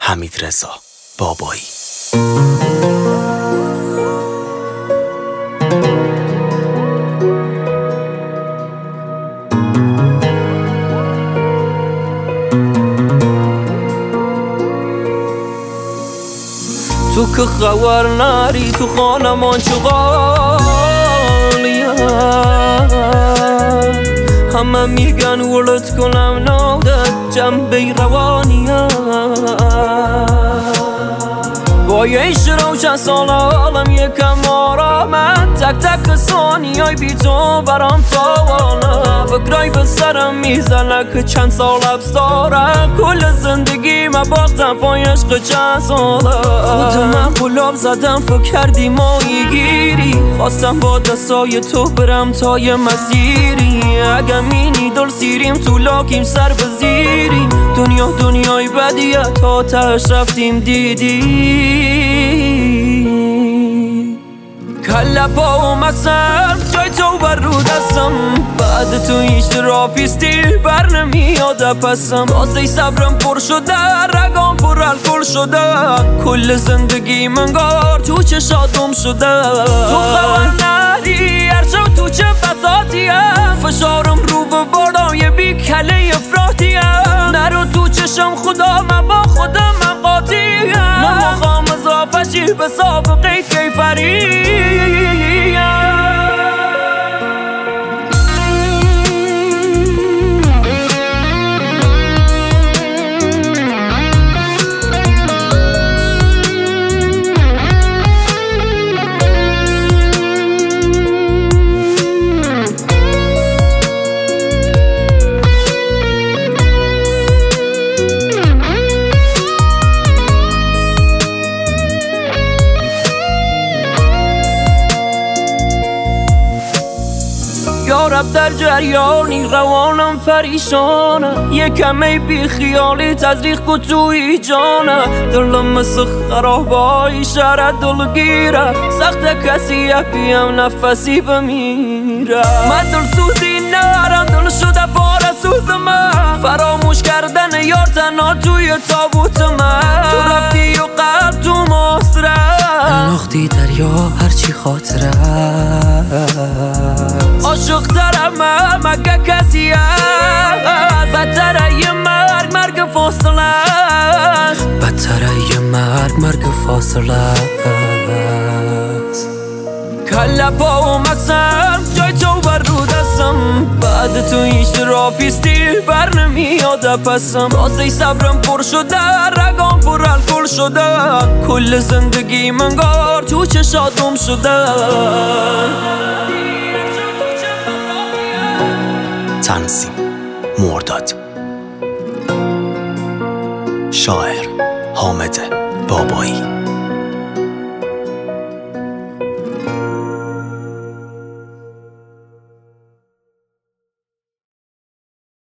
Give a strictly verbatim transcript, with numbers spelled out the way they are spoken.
حمیدرضا بابایی. تو که خبر نری تو خانمان چغالیه، همه میگن ولد کنم نادت جنبه روانیه. با یه روشن سال عالم یکم آرامت، تک تک ثانیه‌ی بی تو برام تاوانه. فکرای به سرم میزنه که چند سال حبس داره، کل زندگی من باختم پای عشق چند ساله. خود من قلاب زدم فکر کردی مایی گیری، خواستم با دستای تو برم تا یه مسیری. اگه مینی دل سیریم تو لاکیم سر بزیریم، دنیا دنیای بدیه تا تهش رفتیم دیدی. کله پا اومدم جای تو بر رو دستم، بعد تو هیچ تراپیستی بر نمیاد پسم. واسه صبرم پر شده، رگام پر الکل شده، کل زندگی منگار تو چشاتم شده. تو خبر نری هر شب تو چه بساتیم، فشارم رو به بالای بی کله افراطیم. نرو تو چشم خدا من با خودم من قاطیم، نمیخوام اضافه شی به سابقه کیفری. یارب در جریانی روانم پریشانه، یکمی بی خیالی تزریق کو توی جانه. دلم مثل خرابای شهر دلگیره، سخت کسی اپیم نفسی بمیره. من دل سوزی نرم دل شده پاره سوز من، فراموش کردن یار تنها توی تابوت من. تو رفتی و قلب تو مصره انداختی دریا هرچی خاطره. عاشق ترم مگه کسی هست، بدتره یه مرگ مرگ فاصله است. بدتره یه مرگ مرگ فاصله است. کله پا اومدم جای تو بر رو دستم، بعد تو هیچ تراپیستی بر نمیاد پسم. واسه صبرم پر شده، رگام پر الکل شده، کل زندگی منگار تو چشاتم شده. تنظیم مرداد، شاعر حامد بابایی.